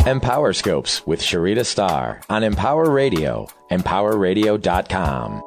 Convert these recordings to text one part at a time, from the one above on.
Empower Scopes with Sharita Starr on Empower Radio, empowerradio.com.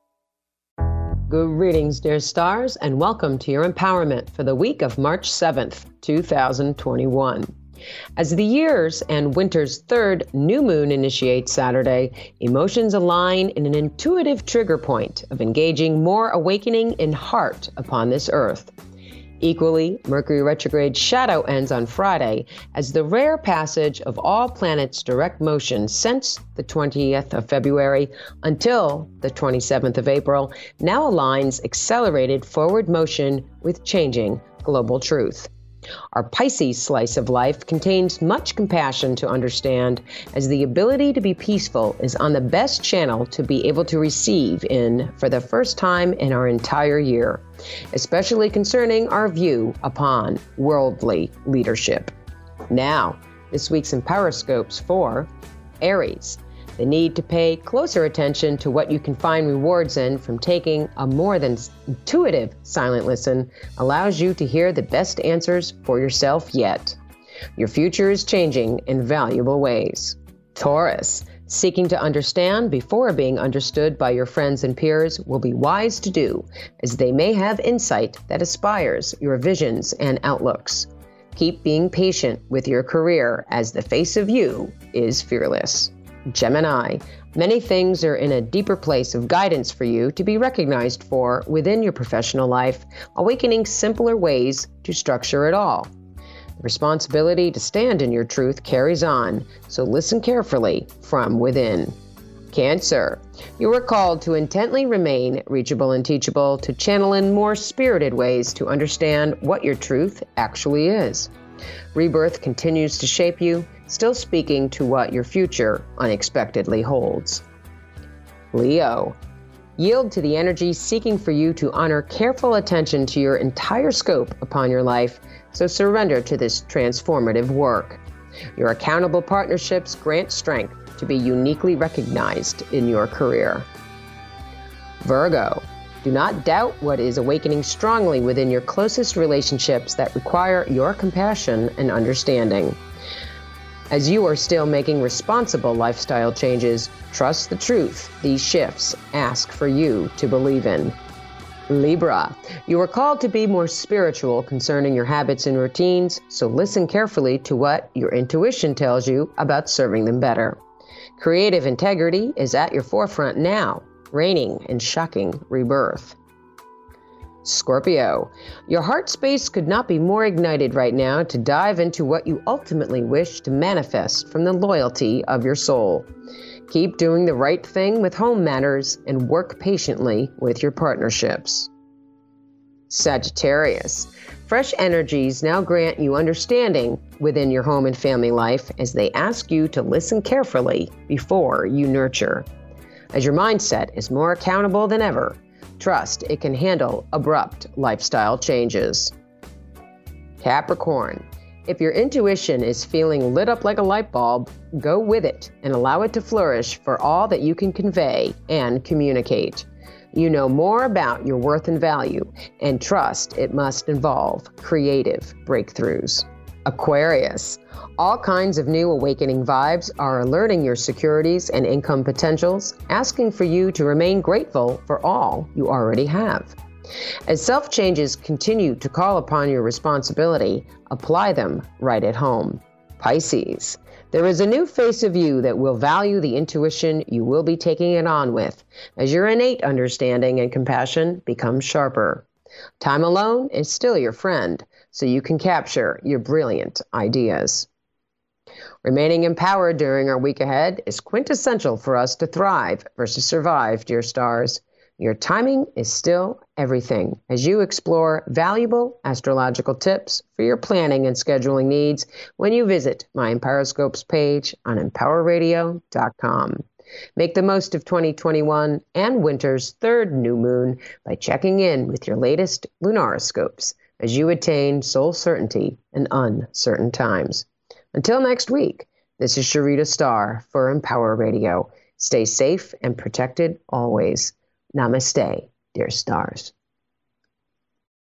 Greetings, dear stars, and welcome to your empowerment for the week of March 7th, 2021. As the year's and winter's third new moon initiates Saturday, emotions align in an intuitive trigger point of engaging more awakening in heart upon this earth. Equally, Mercury retrograde shadow ends on Friday as the rare passage of all planets' direct motion since the 20th of February until the 27th of April now aligns accelerated forward motion with changing global truth. Our Pisces slice of life contains much compassion to understand, as the ability to be peaceful is on the best channel to be able to receive in for the first time in our entire year, especially concerning our view upon worldly leadership. Now, this week's Empowerscopes for Aries. The need to pay closer attention to what you can find rewards in from taking a more than intuitive silent listen allows you to hear the best answers for yourself yet. Your future is changing in valuable ways. Taurus, seeking to understand before being understood by your friends and peers will be wise to do, as they may have insight that aspires your visions and outlooks. Keep being patient with your career, as the face of you is fearless. Gemini, many things are in a deeper place of guidance for you to be recognized for within your professional life, awakening simpler ways to structure it all. The responsibility to stand in your truth carries on, so listen carefully from within. Cancer, you are called to intently remain reachable and teachable, to channel in more spirited ways to understand what your truth actually is. Rebirth continues to shape you, still speaking to what your future unexpectedly holds. Leo, yield to the energy seeking for you to honor careful attention to your entire scope upon your life, so surrender to this transformative work. Your accountable partnerships grant strength to be uniquely recognized in your career. Virgo, do not doubt what is awakening strongly within your closest relationships that require your compassion and understanding. As you are still making responsible lifestyle changes, trust the truth these shifts ask for you to believe in. Libra, you are called to be more spiritual concerning your habits and routines, so listen carefully to what your intuition tells you about serving them better. Creative integrity is at your forefront now, reigning in shocking rebirth. Scorpio, your heart space could not be more ignited right now to dive into what you ultimately wish to manifest from the loyalty of your soul. Keep doing the right thing with home matters and work patiently with your partnerships. Sagittarius, fresh energies now grant you understanding within your home and family life as they ask you to listen carefully before you nurture. As your mindset is more accountable than ever, trust it can handle abrupt lifestyle changes. Capricorn, if your intuition is feeling lit up like a light bulb, go with it and allow it to flourish for all that you can convey and communicate. You know more about your worth and value, and trust it must involve creative breakthroughs. Aquarius, all kinds of new awakening vibes are alerting your securities and income potentials, asking for you to remain grateful for all you already have. As self-changes continue to call upon your responsibility, apply them right at home. Pisces, there is a new face of you that will value the intuition you will be taking it on with, as your innate understanding and compassion become sharper. Time alone is still your friend, so you can capture your brilliant ideas. Remaining empowered during our week ahead is quintessential for us to thrive versus survive, dear stars. Your timing is still everything as you explore valuable astrological tips for your planning and scheduling needs when you visit my Empowerscopes page on empowerradio.com. Make the most of 2021 and winter's third new moon by checking in with your latest lunarscopes as you attain soul certainty in uncertain times. Until next week, this is Sharita Starr for Empower Radio. Stay safe and protected always. Namaste, dear stars.